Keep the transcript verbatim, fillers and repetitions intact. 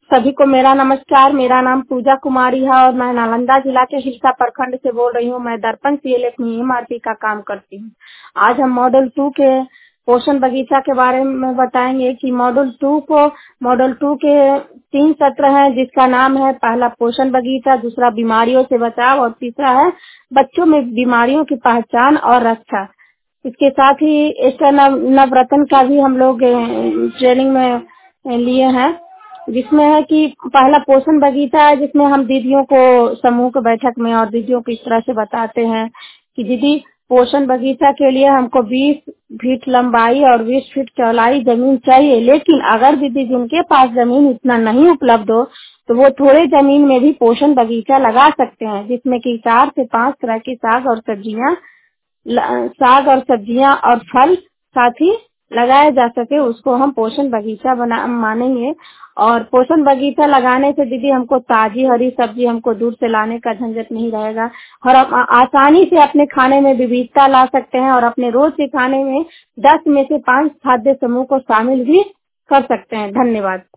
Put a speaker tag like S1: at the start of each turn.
S1: सभी को मेरा नमस्कार। मेरा नाम पूजा कुमारी है और मैं नालंदा जिला के हिलसा प्रखंड से बोल रही हूँ। मैं दर्पण सीएलएफ में एमआरपी का काम करती हूँ। आज हम मॉडल टू के पोषण बगीचा के बारे में बताएंगे कि मॉडल टू को मॉडल टू के तीन सत्र हैं, जिसका नाम है पहला पोषण बगीचा, दूसरा बीमारियों से बचाव और तीसरा है बच्चों में बीमारियों की पहचान और रक्षा। इसके साथ ही इसका नव नवरत्न का भी हम लोग अ, ट्रेनिंग में अ, लिए हैं, जिसमें है कि पहला पोषण बगीचा है, जिसमें हम दीदियों को समूह के बैठक में और दीदियों को इस तरह से बताते हैं कि दीदी पोषण बगीचा के लिए हमको बीस फीट लंबाई और बीस फीट चौड़ाई जमीन चाहिए, लेकिन अगर दीदी जिनके पास जमीन इतना नहीं उपलब्ध हो तो वो थोड़े जमीन में भी पोषण बगीचा लगा सकते हैं, जिसमें कि चार से पांच तरह की साग और सब्जियां ल- साग और सब्जियां और फल साथ ही लगाया जा सके, उसको हम पोषण बगीचा बना मानेंगे। और पोषण बगीचा लगाने से दीदी हमको ताजी हरी सब्जी हमको दूर से लाने का झंझट नहीं रहेगा और हम आ- आसानी से अपने खाने में विविधता ला सकते हैं और अपने रोज के खाने में दस में से पांच खाद्य समूह को शामिल भी कर सकते हैं। धन्यवाद।